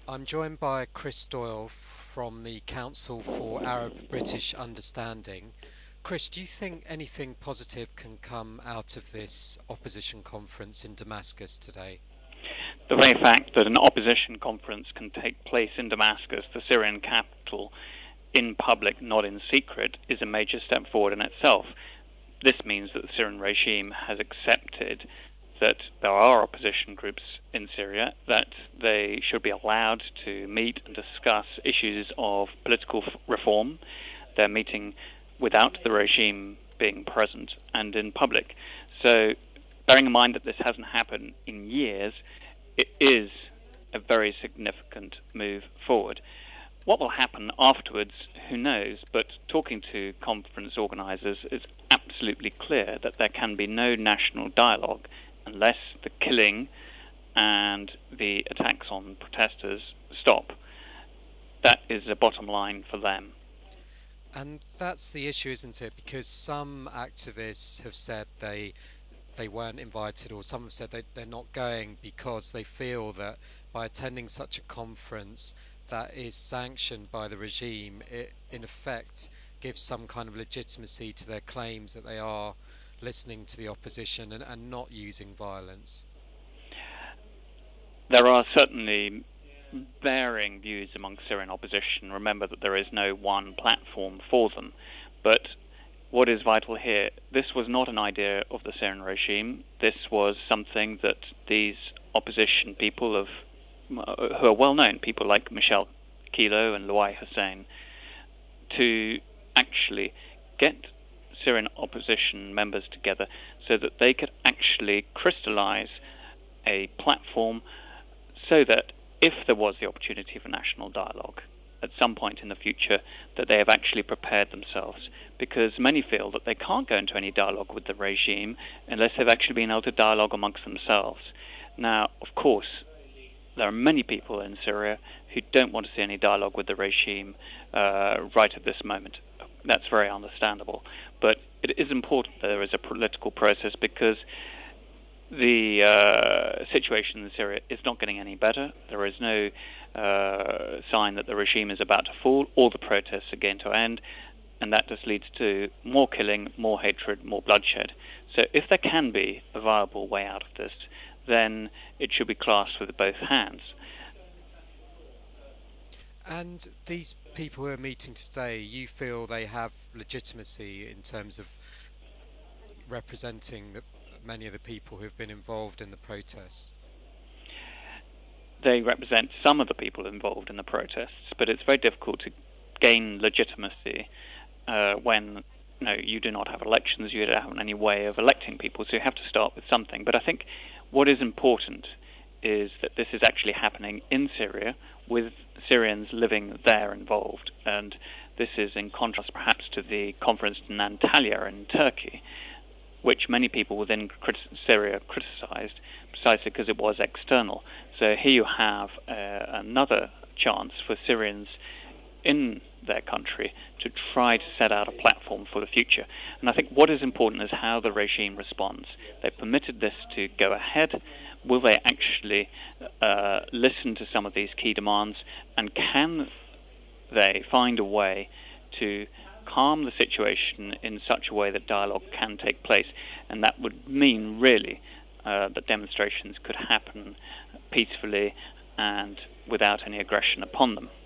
I'm joined by Chris Doyle from the Council for Arab-British Understanding. Chris, do you think anything positive can come out of this opposition conference in Damascus today? The very fact that an opposition conference can take place in Damascus, the Syrian capital, in public, not in secret, is a major step forward in itself. This means that the Syrian regime has accepted that there are opposition groups in Syria, that they should be allowed to meet and discuss issues of political reform. They're meeting without the regime being present and in public. So, bearing in mind that this hasn't happened in years, it is a very significant move forward. What will happen afterwards, who knows, but talking to conference organisers, it's absolutely clear that there can be no national dialogue unless the killing and the attacks on protesters stop. That is the bottom line for them. And that's the issue, isn't it? Because some activists have said they weren't invited, or some have said they're not going because they feel that by attending such a conference that is sanctioned by the regime, it in effect gives some kind of legitimacy to their claims that they are listening to the opposition and not using violence. There are certainly varying views among Syrian opposition. Remember that there is no one platform for them. But what is vital here, this was not an idea of the Syrian regime. This was something that these opposition people who are well known, people like Michel Kilo and Louai Hussein, to actually get Syrian opposition members together so that they could actually crystallize a platform so that if there was the opportunity for national dialogue at some point in the future, that they have actually prepared themselves. Because many feel that they can't go into any dialogue with the regime unless they've actually been able to dialogue amongst themselves. Now, of course, there are many people in Syria who don't want to see any dialogue with the regime right at this moment. That's very understandable. But it is important that there is a political process because the situation in Syria is not getting any better. There is no sign that the regime is about to fall or the protests are going to end, and that just leads to more killing, more hatred, more bloodshed. So if there can be a viable way out of this, then it should be clasped with both hands. And these people who are meeting today, you feel they have legitimacy in terms of representing many of the people who have been involved in the protests? They represent some of the people involved in the protests, but it's very difficult to gain legitimacy when you do not have elections, you don't have any way of electing people, so you have to start with something. But I think what is important is that this is actually happening in Syria with Syrians living there involved, and this is in contrast perhaps to the conference in Antalya in Turkey, which many people within Syria criticized precisely because it was external. So here you have another chance for Syrians in their country to try to set out a platform for the future. And I think what is important is how the regime responds. They permitted this to go ahead. Will they actually listen to some of these key demands? And can they find a way to calm the situation in such a way that dialogue can take place? And that would mean, really, that demonstrations could happen peacefully and without any aggression upon them.